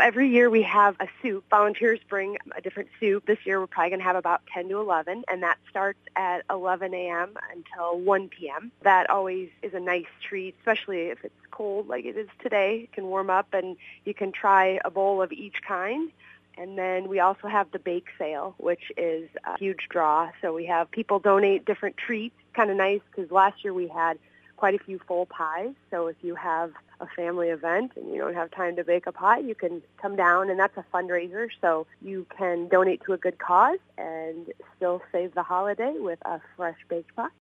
every year we have a soup. Volunteers bring a different soup. This year we're probably going to have about 10 to 11, and that starts at 11 a.m. until 1 p.m. That always is a nice treat, especially if it's cold like it is today. It can warm up, and you can try a bowl of each kind. And then we also have the bake sale, which is a huge draw. So we have people donate different treats. Kind of nice because last year we had quite a few full pies. So if you have a family event and you don't have time to bake a pie, you can come down, and that's a fundraiser. So you can donate to a good cause and still save the holiday with a fresh baked pie.